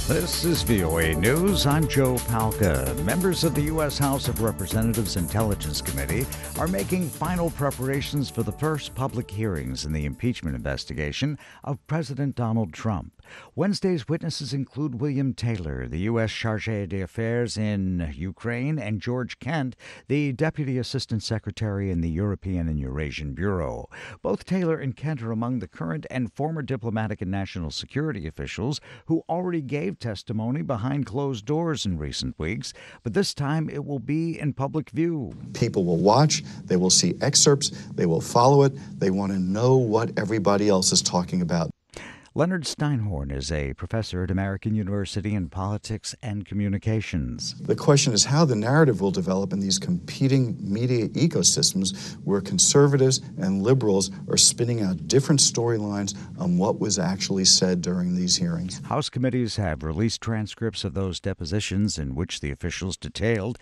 This is VOA News. I'm Joe Palca. Members of the U.S. House of Representatives Intelligence Committee are making final preparations for the first public hearings in the impeachment investigation of President Donald Trump. Wednesday's witnesses include William Taylor, the U.S. Chargé d'Affaires in Ukraine, and George Kent, the Deputy Assistant Secretary in the European and Eurasian Bureau. Both Taylor and Kent are among the current and former diplomatic and national security officials who already gave testimony behind closed doors in recent weeks, but this time it will be in public view. People will watch, they will see excerpts, they will follow it, they want to know what everybody else is talking about. Leonard Steinhorn is a professor at American University in Politics and Communications. The question is how the narrative will develop in these competing media ecosystems where conservatives and liberals are spinning out different storylines on what was actually said during these hearings. House committees have released transcripts of those depositions in which the officials detailed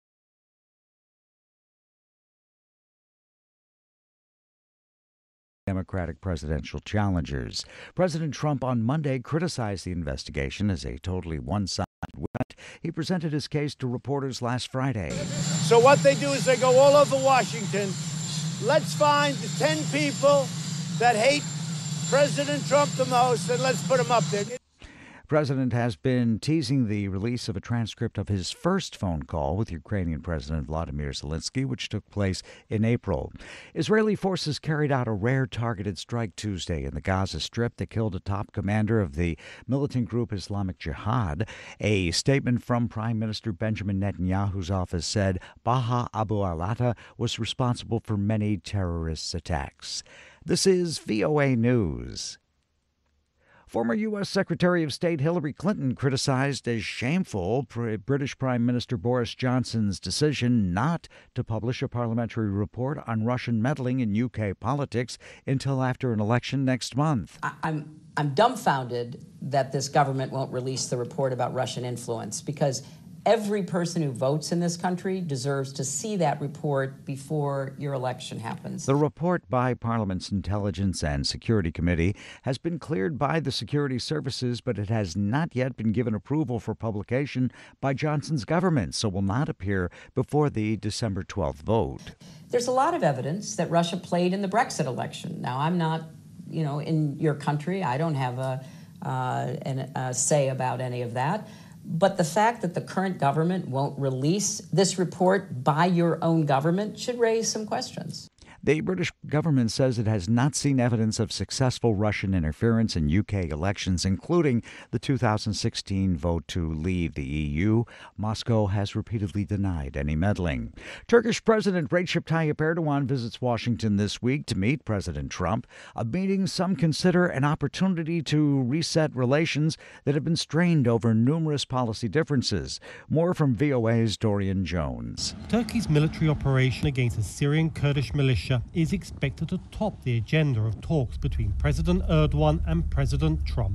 Democratic presidential challengers. President Trump on Monday criticized the investigation as a totally one-sided event. He presented his case to reporters last Friday. So what they do is they go all over Washington. Let's find the 10 people that hate President Trump the most, and let's put them up there. The president has been teasing the release of a transcript of his first phone call with Ukrainian President Vladimir Zelensky, which took place in April. Israeli forces carried out a rare targeted strike Tuesday in the Gaza Strip that killed a top commander of the militant group Islamic Jihad. A statement from Prime Minister Benjamin Netanyahu's office said Baha Abu al-Ata was responsible for many terrorist attacks. This is VOA News. Former U.S. Secretary of State Hillary Clinton criticized as shameful British Prime Minister Boris Johnson's decision not to publish a parliamentary report on Russian meddling in UK politics until after an election next month. I'm dumbfounded that this government won't release the report about Russian influence, because every person who votes in this country deserves to see that report before your election happens. The report by Parliament's Intelligence and Security Committee has been cleared by the security services, but it has not yet been given approval for publication by Johnson's government, so will not appear before the December 12th vote. There's a lot of evidence that Russia played in the Brexit election. Now, I'm not, in your country. I don't have a say about any of that. But the fact that the current government won't release this report by your own government should raise some questions. The British government says it has not seen evidence of successful Russian interference in UK elections, including the 2016 vote to leave the EU. Moscow has repeatedly denied any meddling. Turkish President Recep Tayyip Erdogan visits Washington this week to meet President Trump, a meeting some consider an opportunity to reset relations that have been strained over numerous policy differences. More from VOA's Dorian Jones. Turkey's military operation against a Syrian Kurdish militia is expected to top the agenda of talks between President Erdogan and President Trump.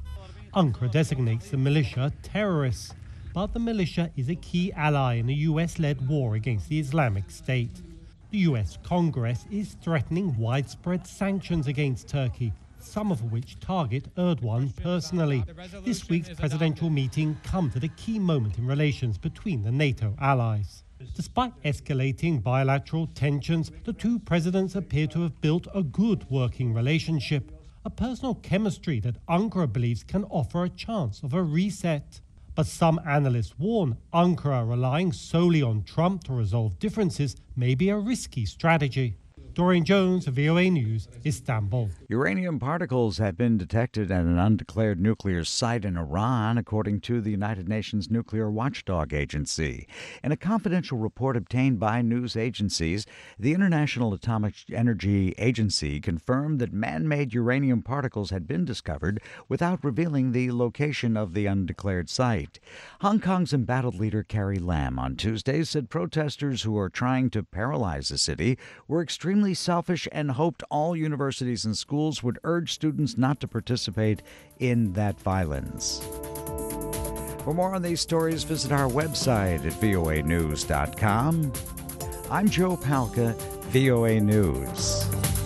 Ankara designates the militia terrorists, but the militia is a key ally in the US-led war against the Islamic State. The US Congress is threatening widespread sanctions against Turkey, some of which target Erdogan personally. This week's presidential meeting comes at a key moment in relations between the NATO allies. Despite escalating bilateral tensions, the two presidents appear to have built a good working relationship, a personal chemistry that Ankara believes can offer a chance of a reset. But some analysts warn Ankara relying solely on Trump to resolve differences may be a risky strategy. Dorian Jones, VOA News, Istanbul. Uranium particles have been detected at an undeclared nuclear site in Iran, according to the United Nations Nuclear Watchdog Agency. In a confidential report obtained by news agencies, the International Atomic Energy Agency confirmed that man-made uranium particles had been discovered without revealing the location of the undeclared site. Hong Kong's embattled leader Carrie Lam on Tuesday said protesters who are trying to paralyze the city were extremely selfish and hoped all universities and schools would urge students not to participate in that violence. For more on these stories, visit our website at voanews.com. I'm Joe Palca, VOA News.